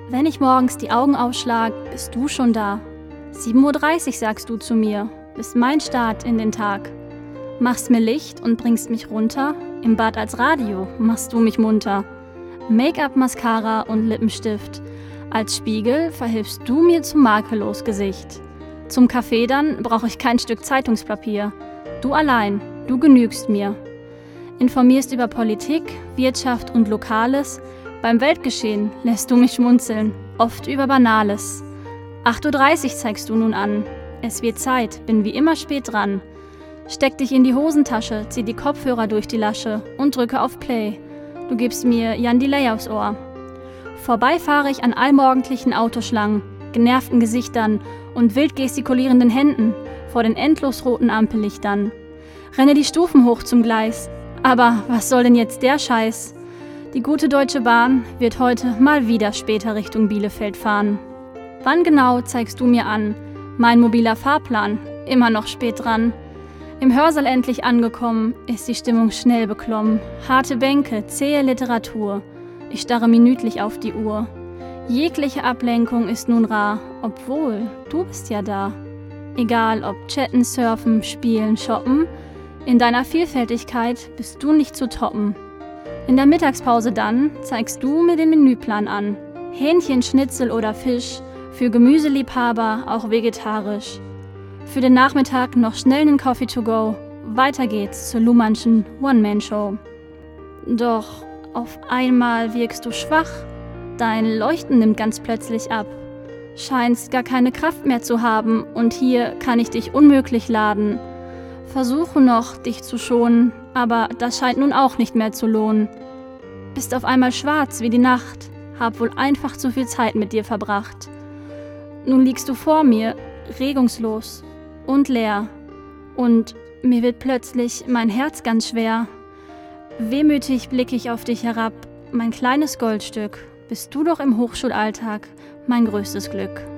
Wenn ich morgens die Augen aufschlag, bist du schon da. 7:30 Uhr sagst du zu mir, bist mein Start in den Tag. Machst mir Licht und bringst mich runter, im Bad als Radio machst du mich munter. Make-up, Mascara und Lippenstift. Als Spiegel verhilfst du mir zum makellos Gesicht. Zum Kaffee dann brauche ich kein Stück Zeitungspapier. Du allein, du genügst mir. Informierst über Politik, Wirtschaft und Lokales. Beim Weltgeschehen lässt du mich schmunzeln, oft über Banales. 8:30 Uhr zeigst du nun an. Es wird Zeit, bin wie immer spät dran. Steck dich in die Hosentasche, zieh die Kopfhörer durch die Lasche und drücke auf Play. Du gibst mir Jan Delay aufs Ohr. Vorbei fahre ich an allmorgendlichen Autoschlangen, genervten Gesichtern und wild gestikulierenden Händen vor den endlos roten Ampellichtern. Renne die Stufen hoch zum Gleis. Aber was soll denn jetzt der Scheiß? Die gute Deutsche Bahn wird heute mal wieder später Richtung Bielefeld fahren. Wann genau zeigst du mir an? Mein mobiler Fahrplan, immer noch spät dran. Im Hörsaal endlich angekommen, ist die Stimmung schnell beklommen. Harte Bänke, zähe Literatur. Ich starre minütlich auf die Uhr. Jegliche Ablenkung ist nun rar, obwohl du bist ja da. Egal ob chatten, surfen, spielen, shoppen, in deiner Vielfältigkeit bist du nicht zu toppen. In der Mittagspause dann zeigst du mir den Menüplan an. Hähnchen, Schnitzel oder Fisch, für Gemüseliebhaber auch vegetarisch. Für den Nachmittag noch schnell einen Coffee to go. Weiter geht's zur Luhmannschen One-Man-Show. Doch auf einmal wirkst du schwach. Dein Leuchten nimmt ganz plötzlich ab. Scheinst gar keine Kraft mehr zu haben und hier kann ich dich unmöglich laden. Versuche noch, dich zu schonen, aber das scheint nun auch nicht mehr zu lohnen. Bist auf einmal schwarz wie die Nacht, hab wohl einfach zu viel Zeit mit dir verbracht. Nun liegst du vor mir, regungslos und leer, und mir wird plötzlich mein Herz ganz schwer. Wehmütig blicke ich auf dich herab, mein kleines Goldstück, bist du doch im Hochschulalltag mein größtes Glück.